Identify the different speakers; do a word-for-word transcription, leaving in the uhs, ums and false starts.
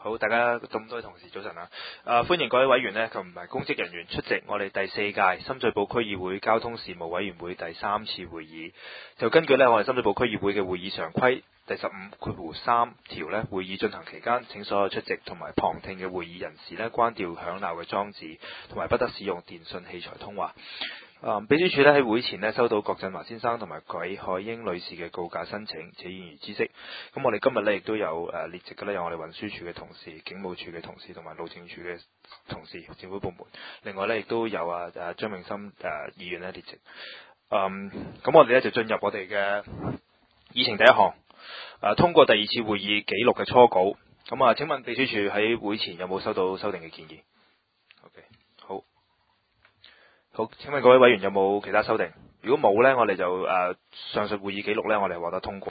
Speaker 1: 好，大家咁多位同事早晨啊！啊，歡迎各位委員呢，同埋公職人員出席我哋第四屆深水埗區議會交通事務委員會第三次會議。就根據呢，我哋深水埗區議會嘅會議常規第十五括弧三條呢，會議進行期間，請所有出席同埋旁聽嘅會議人士呢，關掉響鬧嘅裝置，同埋不得使用電訊器材通話。啊、秘書處咧喺會前咧收到郭振華先生同埋鬼海英女士嘅告假申請，且願如知悉。咁我哋今日咧亦都有誒、呃、列席嘅咧，有我哋運輸處嘅同事、警務處嘅同事同埋路政處嘅同事、政府部門。另外咧亦都有啊誒張永森誒議員咧列席。嗯，咁我哋咧就進入我哋嘅議程第一項，誒、呃、通過第二次會議記錄嘅初稿。咁啊，請問秘書處喺會前有冇收到修訂嘅建議 ？OK， 好。好，請問各位委員有冇其他修訂？如果冇呢，我哋就誒、呃、上述會議記錄呢，我哋獲得通過。